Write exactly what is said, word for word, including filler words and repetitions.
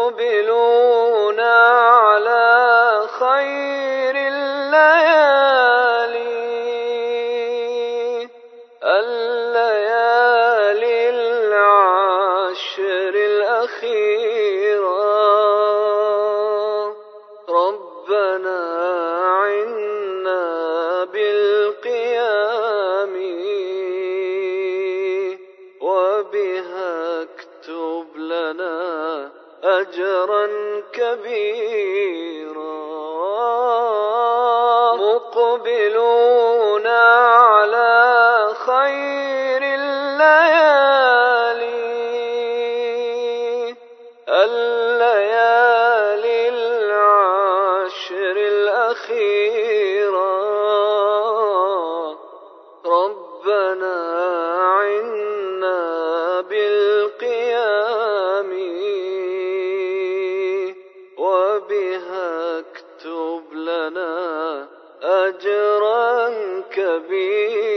مقبلون على خير الليالي، الليالي العشر الأخيرة. ربنا عنا بالقيام، وبها اكتب لنا أجرا كبيرا. مقبلون على خير الليالي، الليالي العشر الأخيرة. ربنا عنا بالقيام، وبها اكتب لنا أجرا كبيرا.